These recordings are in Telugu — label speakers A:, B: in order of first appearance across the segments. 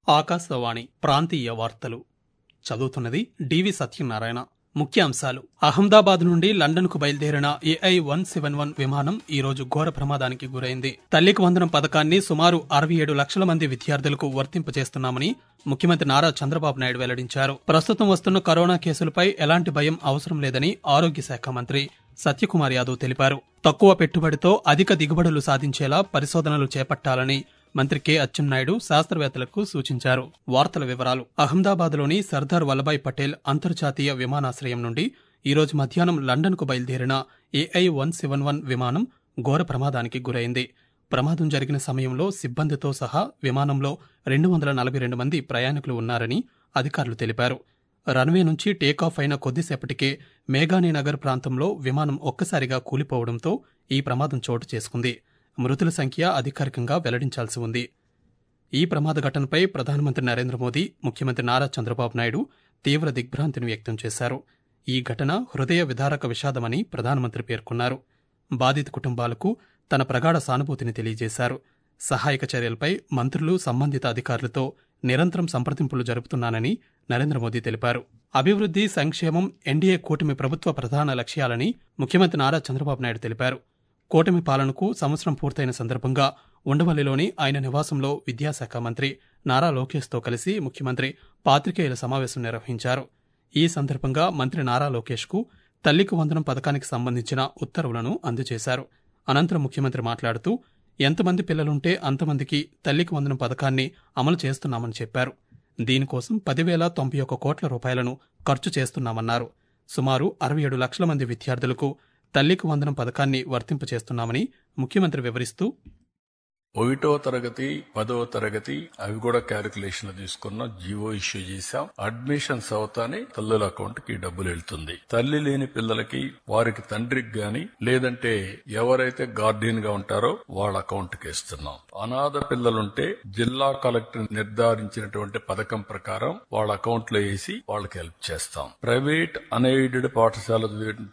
A: ఆకాశవాణి ప్రాంతీయ వార్తలు చదువుతున్నది డివి సత్యనారాయణ. ముఖ్యాంశాలు: అహ్మదాబాద్ నుండి లండన్కు బయలుదేరిన AI-171 విమానం ఈ రోజు ఘోర ప్రమాదానికి గురైంది. తల్లికి వందనం పథకాన్ని సుమారు 67 లక్షల మంది విద్యార్థులకు వర్తింపజేస్తున్నామని ముఖ్యమంత్రి నారా చంద్రబాబు నాయుడు వెల్లడించారు. ప్రస్తుతం వస్తున్న కరోనా కేసులపై ఎలాంటి భయం అవసరం లేదని ఆరోగ్య శాఖ మంత్రి సత్యకుమార్ యాదవ్ తెలిపారు. తక్కువ పెట్టుబడితో అధిక దిగుబడులు సాధించేలా పరిశోధనలు చేపట్టాలని మంత్రి కె అచ్చెన్నాయుడు శాస్త్రవేత్తలకు సూచించారు. వార్తల వివరాలు: అహ్మదాబాద్లోని సర్దార్ వల్లభాయ్ పటేల్ అంతర్జాతీయ విమానాశ్రయం నుండి ఈరోజు మధ్యాహ్నం లండన్కు బయలుదేరిన AI-171 విమానం ఘోర ప్రమాదానికి గురైంది. ప్రమాదం జరిగిన సమయంలో సిబ్బందితో సహా విమానంలో 242 మంది ప్రయాణికులు ఉన్నారని అధికారులు తెలిపారు. రన్వే నుంచి టేకాఫ్ అయిన కొద్దిసేపటికే మేఘానీనగర్ ప్రాంతంలో విమానం ఒక్కసారిగా కూలిపోవడంతో ఈ ప్రమాదం చోటు చేసుకుంది. మృతుల సంఖ్య అధికారికంగా వెల్లడించాల్సి ఉంది. ఈ ప్రమాద ఘటనపై ప్రధానమంత్రి నరేంద్ర మోదీ, ముఖ్యమంత్రి నారా చంద్రబాబు నాయుడు తీవ్ర దిగ్భ్రాంతిని వ్యక్తం చేశారు. ఈ ఘటన హృదయ విదారక విషాదమని ప్రధానమంత్రి పేర్కొన్నారు. బాధిత కుటుంబాలకు తన ప్రగాఢ సానుభూతిని తెలియజేశారు. సహాయక చర్యలపై మంత్రులు, సంబంధిత అధికారులతో నిరంతరం సంప్రదింపులు జరుపుతున్నానని నరేంద్ర మోదీ తెలిపారు. అభివృద్ధి, సంక్షేమం ఎన్డీఏ కూటమి ప్రభుత్వ ప్రధాన లక్ష్యాలని ముఖ్యమంత్రి నారా చంద్రబాబు నాయుడు తెలిపారు. కూటమి పాలనకు సంవత్సరం పూర్తయిన సందర్భంగా ఉండవల్లిలోని ఆయన నివాసంలో విద్యాశాఖ మంత్రి నారా లోకేష్తో కలిసి ముఖ్యమంత్రి పాత్రికేయుల సమావేశం నిర్వహించారు. ఈ సందర్భంగా మంత్రి నారా లోకేష్కు తల్లికి వందనం పథకానికి సంబంధించిన ఉత్తర్వులను అందజేశారు. అనంతరం ముఖ్యమంత్రి మాట్లాడుతూ ఎంతమంది పిల్లలుంటే అంతమందికి తల్లికి వందనం పథకాన్ని అమలు చేస్తున్నామని చెప్పారు. దీనికోసం 10,091 కోట్ల రూపాయలను ఖర్చు చేస్తున్నామన్నారు. సుమారు 67 లక్షల మంది విద్యార్థులకు తల్లికి వందనం పథకాన్ని వర్తింపచేస్తున్నామని ముఖ్యమంత్రి వివరిస్తూ,
B: 1వ తరగతి 10వ తరగతి అవి కూడా క్యాలిక్యులేషన్ తీసుకున్న జీవో ఇష్యూ చేశాం. అడ్మిషన్స్ అవుతానే తల్లుల అకౌంట్ కి డబ్బులు వెళ్తుంది. తల్లి లేని పిల్లలకి వారికి తండ్రికి గాని లేదంటే ఎవరైతే గార్డియన్ గా ఉంటారో వాళ్ళ అకౌంట్ కి ఇస్తున్నాం. అనాథ పిల్లలుంటే జిల్లా కలెక్టర్ నిర్ధారించినటువంటి పథకం ప్రకారం వాళ్ళ అకౌంట్ లో వేసి వాళ్ళకి హెల్ప్ చేస్తాం. ప్రైవేట్ అన్ఎయిడెడ్ పాఠశాల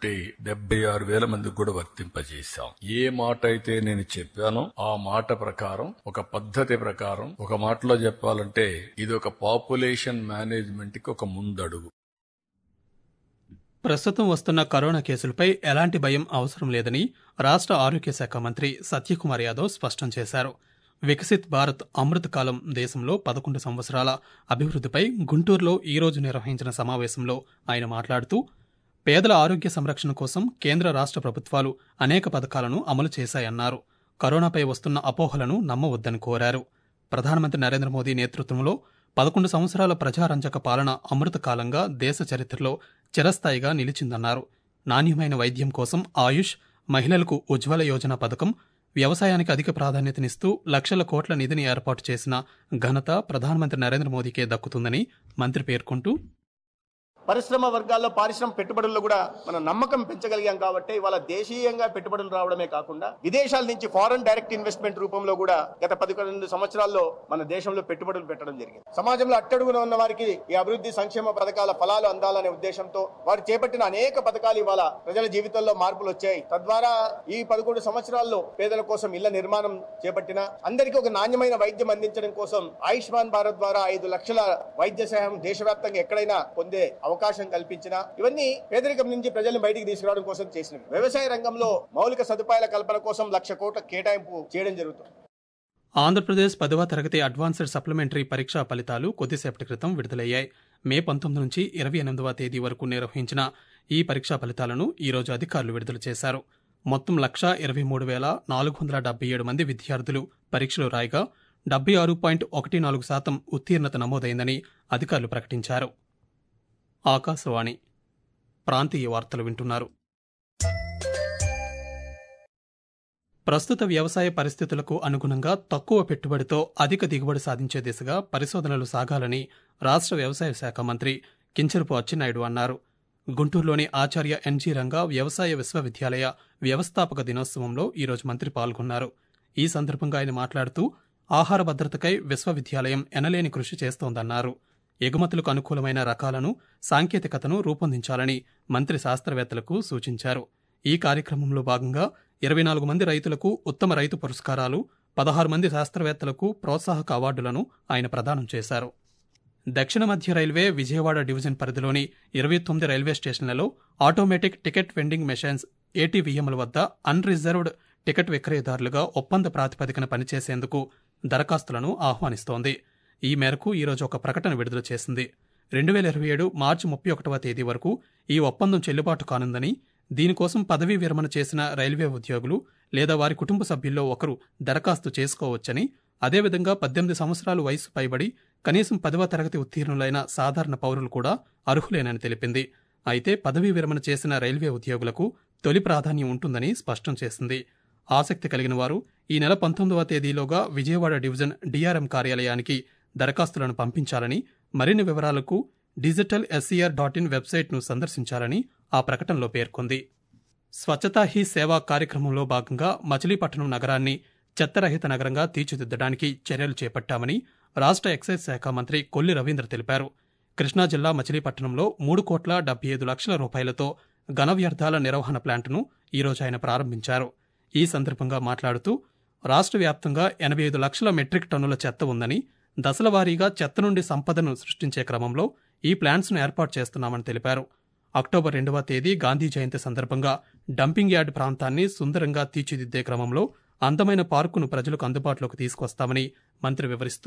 B: 76,000 మందికి కూడా వర్తింపజేశాం. ఏ మాట అయితే నేను చెప్పానో ఆ మాట ప్రకారం, ఒక పద్ధతి ప్రకారం, ఒక మాటలో చెప్పాలంటే ఇది ఒక పాపులేషన్ మేనేజ్మెంట్ కి ఒక ముందడుగు.
A: ప్రస్తుతం వస్తున్న కరోనా కేసులపై ఎలాంటి భయం అవసరం లేదని రాష్ట్ర ఆరోగ్య శాఖ మంత్రి సత్యకుమార్ యాదవ్ స్పష్టం చేశారు. వికసిత్ భారత్ అమృత కాలం దేశంలో 11 సంవత్సరాల అభివృద్ధిపై గుంటూరులో ఈ రోజు నిర్వహించిన సమావేశంలో ఆయన మాట్లాడుతూ, పేదల ఆరోగ్య సంరక్షణ కోసం కేంద్ర రాష్ట్ర ప్రభుత్వాలు అనేక పథకాలను అమలు చేశాయన్నారు. కరోనాపై వస్తున్న అపోహలను నమ్మవద్దని కోరారు. ప్రధానమంత్రి నరేంద్ర మోదీ నేతృత్వంలో 11 సంవత్సరాల ప్రజారంజక పాలన అమృత కాలంగా దేశ చరిత్రలో చిరస్థాయిగా నిలిచిందన్నారు. నాణ్యమైన వైద్యం కోసం ఆయుష్, మహిళలకు ఉజ్వల యోజన పథకం, వ్యవసాయానికి అధిక ప్రాధాన్యతనిస్తూ లక్షల కోట్ల నిధిని ఏర్పాటు చేసిన ఘనత ప్రధానమంత్రి నరేంద్ర మోదీకే దక్కుతుందని మంత్రి పేర్కొంటూ,
C: పరిశ్రమ వర్గాల్లో పారిశ్రామిక పెట్టుబడుల్లో కూడా మనం నమ్మకం పెంచగలిగాం కాబట్టి ఇవాళ దేశీయంగా పెట్టుబడులు రావడమే కాకుండా విదేశాల నుంచి ఫారెన్ డైరెక్ట్ ఇన్వెస్ట్మెంట్ రూపంలో కూడా గత 11 సంవత్సరాల్లో మన దేశంలో పెట్టుబడులు పెట్టడం జరిగింది. సమాజంలో అట్టడుగున ఉన్న వారికి ఈ అభివృద్ధి సంక్షేమ పథకాల ఫలాలు అందాలనే ఉద్దేశంతో వారు చేపట్టిన అనేక పథకాలు ఇవాళ ప్రజల జీవితంలో మార్పులు వచ్చాయి. తద్వారా ఈ 11 సంవత్సరాల్లో పేదల కోసం ఇళ్ల నిర్మాణం చేపట్టిన, అందరికీ ఒక నాణ్యమైన వైద్యం అందించడం కోసం ఆయుష్మాన్ భారత్ ద్వారా 5 లక్షల వైద్య సహాయం దేశవ్యాప్తంగా ఎక్కడైనా పొందే అవకాశం కల్పించిన, ఇవన్నీ పేదరికం నుంచి ప్రజల్ని బయటికి తీసుకురావడం కోసం చేసినవి. వ్యవసాయ రంగంలో మౌలిక సదుపాయాల కల్పన కోసం 1,00,000 కోట్ల కేటాయింపు చేయడం జరుగుతుంది.
A: ఆంధ్రప్రదేశ్ 10వ తరగతి అడ్వాన్స్డ్ సప్లిమెంటరీ పరీక్షా ఫలితాలు కొద్దిసేపటి క్రితం విడుదలయ్యాయి. మే 19 నుంచి 28వ తేదీ వరకు నిర్వహించిన ఈ పరీక్షా ఫలితాలను ఈ రోజు అధికారులు విడుదల చేశారు. మొత్తం 1,23,477 మంది విద్యార్థులు పరీక్షలు రాయగా 76.14% ఉత్తీర్ణత నమోదైందని అధికారులు ప్రకటించారు. ఆకాశవాణి ప్రాంతీయ వార్తలు వింటున్నారు. ప్రస్తుత వ్యవసాయ పరిస్థితులకు అనుగుణంగా తక్కువ పెట్టుబడితో అధిక దిగుబడి సాధించే దిశగా పరిశోధనలు సాగాలని రాష్ట్ర వ్యవసాయ శాఖ మంత్రి కించరపు అచ్చెన్నాయుడు అన్నారు. గుంటూరులోని ఆచార్య ఎన్జీ రంగా వ్యవసాయ విశ్వవిద్యాలయ వ్యవస్థాపక దినోత్సవంలో ఈరోజు మంత్రి పాల్గొన్నారు. ఈ సందర్భంగా ఆయన మాట్లాడుతూ, ఆహార భద్రతకై విశ్వవిద్యాలయం ఎనలేని కృషి చేస్తోందన్నారు. ఎగుమతులకు అనుకూలమైన రకాలను, సాంకేతికతను రూపొందించాలని మంత్రి శాస్త్రవేత్తలకు సూచించారు. ఈ కార్యక్రమంలో భాగంగా 24 మంది రైతులకు ఉత్తమ రైతు పురస్కారాలు, 16 మంది శాస్త్రవేత్తలకు ప్రోత్సాహక అవార్డులను ఆయన ప్రదానం చేశారు. దక్షిణ మధ్య రైల్వే విజయవాడ డివిజన్ పరిధిలోని 29 రైల్వే స్టేషన్లలో ఆటోమేటిక్ టికెట్ వెండింగ్ మెషిన్స్ ఏటీవీఎంల వద్ద అన్రిజర్వ్డ్ టికెట్ విక్రయదారులుగా ఒప్పంద ప్రాతిపదికన పనిచేసేందుకు దరఖాస్తులను ఆహ్వానిస్తోంది. ఈ మేరకు ఈరోజు ఒక ప్రకటన విడుదల చేసింది. 2027 మార్చి 31వ తేదీ వరకు ఈ ఒప్పందం చెల్లుబాటు కానుందని, దీనికోసం పదవీ విరమణ చేసిన రైల్వే ఉద్యోగులు లేదా వారి కుటుంబ సభ్యుల్లో ఒకరు దరఖాస్తు చేసుకోవచ్చని, అదేవిధంగా 18 సంవత్సరాలు వయసు పైబడి కనీసం 10వ తరగతి ఉత్తీర్ణులైన సాధారణ పౌరులు కూడా అర్హులేనని తెలిపింది. అయితే పదవీ విరమణ చేసిన రైల్వే ఉద్యోగులకు తొలి ప్రాధాన్యం ఉంటుందని స్పష్టం చేసింది. ఆసక్తి కలిగిన వారు ఈ నెల 19వ తేదీలోగా విజయవాడ డివిజన్ డిఆర్ఎం కార్యాలయానికి దరఖాస్తులను పంపించాలని, మరిన్ని వివరాలకు digitalscr.in వెబ్సైట్ను సందర్శించాలని ఆ ప్రకటనలో పేర్కొంది. స్వచ్ఛతా హీ సేవా కార్యక్రమంలో భాగంగా మచిలీపట్నం నగరాన్ని చెత్తరహిత నగరంగా తీర్చిదిద్దడానికి చర్యలు చేపట్టామని రాష్ట్ర ఎక్సైజ్ శాఖ మంత్రి కొల్లి రవీంద్ర తెలిపారు. కృష్ణా జిల్లా మచిలీపట్నంలో 3,75,00,000 రూపాయలతో ఘన వ్యర్థాల నిర్వహణ ప్లాంటును ఈరోజు ఆయన ప్రారంభించారు. ఈ సందర్భంగా మాట్లాడుతూ రాష్ట్ర వ్యాప్తంగా 85 లక్షల మెట్రిక్ టన్నుల చెత్త ఉందని, దశలవారీగా చెత్త నుండి సంపదను సృష్టించే క్రమంలో ఈ ప్లాంట్స్ను ఏర్పాటు చేస్తున్నామని తెలిపారు. అక్టోబర్ 2వ తేదీ గాంధీ జయంతి సందర్భంగా డంపింగ్ యార్డ్ ప్రాంతాన్ని సుందరంగా తీర్చిదిద్దే క్రమంలో అందమైన పార్కును ప్రజలకు అందుబాటులోకి తీసుకొస్తామని మంత్రి వివరిస్తూ,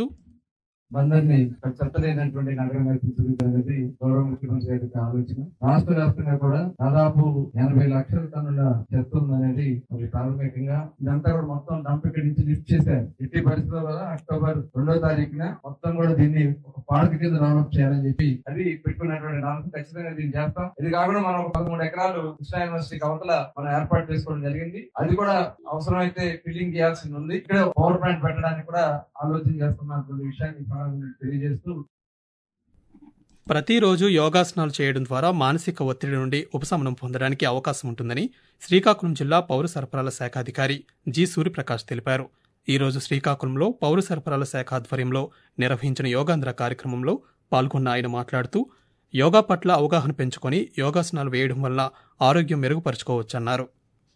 D: బందర్ని చెత్త లేనటువంటి నగరంగా తీర్చిదిద్దాలనేది గౌరవ ముఖ్యమంత్రి గారి ఆలోచన. రాష్ట్ర వ్యాప్తంగా కూడా దాదాపు 80 లక్షల టన్నుల చెత్త ఉందనేది మరి ప్రాథమికంగా ఇదంతా కూడా మొత్తం డంప్ ఇక్కడి నుంచి లిఫ్ట్ చేశారు. ఎట్టి పరిస్థితుల్లో కూడా అక్టోబర్ 2వ తారీఖున మొత్తం కూడా దీన్ని ఒక పార్క్ కింద డెవలప్ చేయాలని చెప్పి అది పెట్టుకున్నటువంటి నాలుగు ఖచ్చితంగా దీన్ని చేస్తాం. ఇది కాకుండా మనం 13 ఎకరాలు కృష్ణా యూనివర్సిటీకి అవతల మనం ఏర్పాటు చేసుకోవడం జరిగింది. అది కూడా అవసరమైతే ఫిల్లింగ్ చేయాల్సి ఉంది. ఇక్కడ పవర్ ప్లాంట్ పెట్టడానికి కూడా ఆలోచన చేస్తున్నటువంటి విషయాన్ని తెలియజేస్తూ,
A: ప్రతిరోజు యోగాసనాలు చేయడం ద్వారా మానసిక ఒత్తిడి నుండి ఉపశమనం పొందడానికి అవకాశం ఉంటుందని శ్రీకాకుళం జిల్లా పౌర సరఫరాల శాఖ అధికారి జి సూర్యప్రకాష్ తెలిపారు. ఈరోజు శ్రీకాకుళంలో పౌర సరఫరాల శాఖ ఆధ్వర్యంలో నిర్వహించిన యోగాంధ్ర కార్యక్రమంలో పాల్గొన్న ఆయన మాట్లాడుతూ, యోగా పట్ల అవగాహన పెంచుకొని యోగాసనాలు వేయడం వల్ల ఆరోగ్యం మెరుగుపరుచుకోవచ్చన్నారు.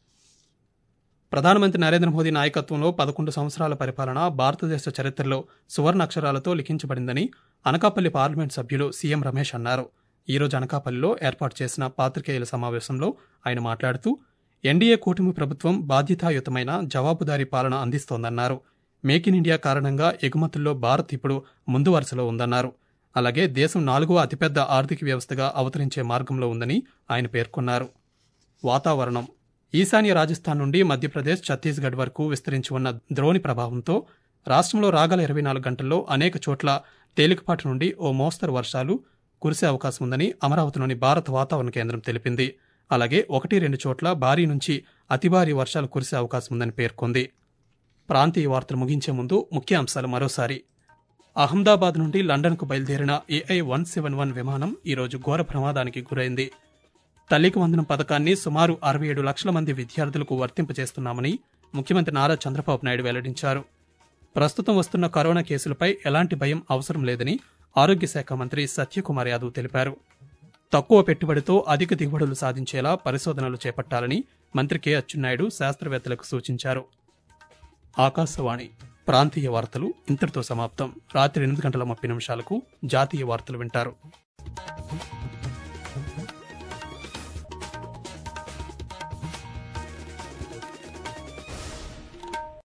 A: ప్రధానమంత్రి నరేంద్ర మోదీ నాయకత్వంలో 11 సంవత్సరాల పరిపాలన భారతదేశ చరిత్రలో సువర్ణ అక్షరాలతో లిఖించబడిందని అనకాపల్లి పార్లమెంట్ సభ్యులు సీఎం రమేష్ అన్నారు. ఈరోజు అనకాపల్లిలో ఏర్పాటు చేసిన పాత్రికేయుల సమావేశంలో ఆయన మాట్లాడుతూ, ఎన్డీఏ కూటమి ప్రభుత్వం బాధ్యతాయుతమైన జవాబుదారీ పాలన అందిస్తోందన్నారు. మేక్ ఇన్ ఇండియా కారణంగా ఎగుమతుల్లో భారత్ ఇప్పుడు ముందు వరుసలో ఉందన్నారు. అలాగే దేశం 4వ అతిపెద్ద ఆర్థిక వ్యవస్థగా అవతరించే మార్గంలో ఉందని ఆయన పేర్కొన్నారు. వాతావరణం. ఈశాన్య రాజస్థాన్ నుండి మధ్యప్రదేశ్, ఛత్తీస్గఢ్ వరకు విస్తరించి ఉన్న ద్రోణి ప్రభావంతో రాష్ట్రంలో రాగల 24 గంటల్లో అనేక చోట్ల తేలికపాటి నుండి ఓ మోస్తరు వర్షాలు కురిసే అవకాశం ఉందని అమరావతిలోని భారత వాతావరణ కేంద్రం తెలిపింది. అలాగే 1-2 చోట్ల భారీ నుంచి అతి భారీ వర్షాలు కురిసే అవకాశం ఉందని పేర్కొంది. ప్రాంతీయ వార్తలు ముగించే ముందు ముఖ్యాంశాలు మరోసారి. అహ్మదాబాద్ నుండి లండన్కు బయలుదేరిన AI-171 విమానం ఈరోజు ఘోర ప్రమాదానికి గురైంది. తల్లికి వందనం పథకాన్ని సుమారు 67 లక్షల మంది విద్యార్థులకు వర్తింపజేస్తున్నామని ముఖ్యమంత్రి నారా చంద్రబాబు నాయుడు వెల్లడించారు. ప్రస్తుతం వస్తున్న కరోనా కేసులపై ఎలాంటి భయం అవసరం లేదని ఆరోగ్య శాఖ మంత్రి సత్యకుమార్ యాదవ్ తెలిపారు. తక్కువ పెట్టుబడితో అధిక దిగుబడులు సాధించేలా పరిశోధనలు చేపట్టాలని మంత్రి కె అచ్చెన్నాయుడు శాస్త్రవేత్తలకు సూచించారు. ఆకాశవాణి ప్రాంతీయ వార్తలు ఇంతటితో సమాప్తం. రాత్రి 8 గంటల 30 నిమిషాలకు జాతీయ వార్తలు వింటారు.